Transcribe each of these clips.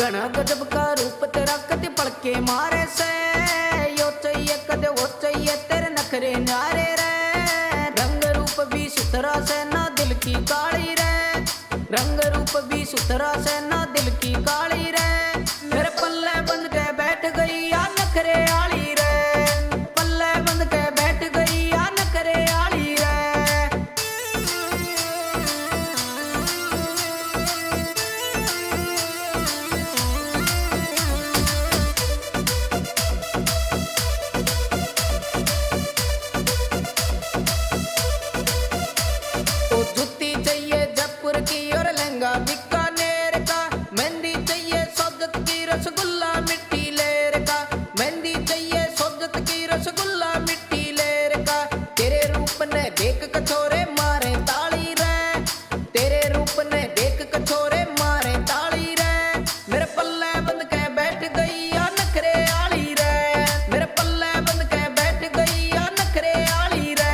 घना गजब का रूप तेरा कद पड़के मारे से, यो चाहिए कद वो चाहिए तेरे नखरे न्यारे रे। रंग रूप भी सुथरा से ना दिल की काली रे, रंग रूप भी सुथरा से ना दिल की काली रे। मेरे पल्ले बंद के बैठ गई या नखरे आली रे, पल्ले बंद के बैठ गई या नखरे आली रे। तो जुत्ती चाहिए जयपुर की और लहंगा बीकानेर का, मेहंदी चाहिए सोजत की रसगुल्ला मिट्टी लेर का, मेहंदी चाहिए सोजत की रसगुल्ला मिट्टी लेर का। तेरे रूप ने देख कछोरे मारे ताली रे, तेरे रूप ने देख कछोरे मारे ताली रे। मेरे पल्ले बंद के बैठ गई या नखरे आली रे, मेरे पल्ले बंद के बैठ गई या नखरे आली रे।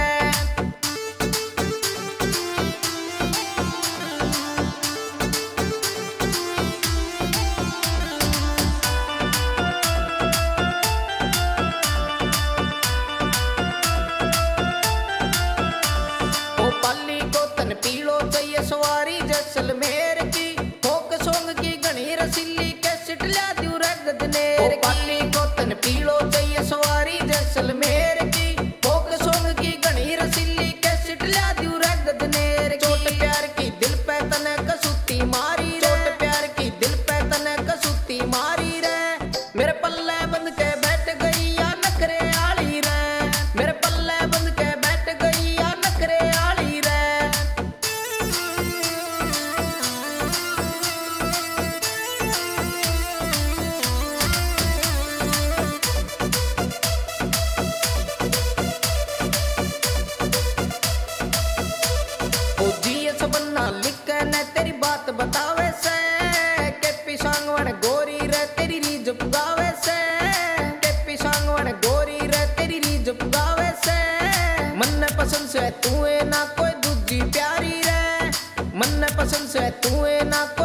ओ पाली को तन पीलो चाहिए सवारी जैसलमेर की, फोक सोंग की घनी रसीली कैसेट ला दूं रगदनेर की। पाली को तन पीलो चाहिए सवारी जैसलमेर की, फोक सोंग की घनी रसीली कैसेट ला दूं रगदनेर की। चोट प्यार की दिल पे तने कसूती मारी रे, चोट प्यार की दिल पे तने कसूती मारी रे। मेरे पल्ले बंद के बैठ गई या नखरे आली रे, मेरे पल्ले बंद के बैठ गई या नखरे आली रे। ओ जीएस बन्ना लिख ने तेरी बात बतावे से, केपी सांगवण गोरी रे तेरी रीज पुगावे से, केपी सांगवण गोरी रे तेरी रीज पुगावे से। मन पसंद से तू ना कोई दूजी प्यारी रे, मन पसंद से तू ना कोई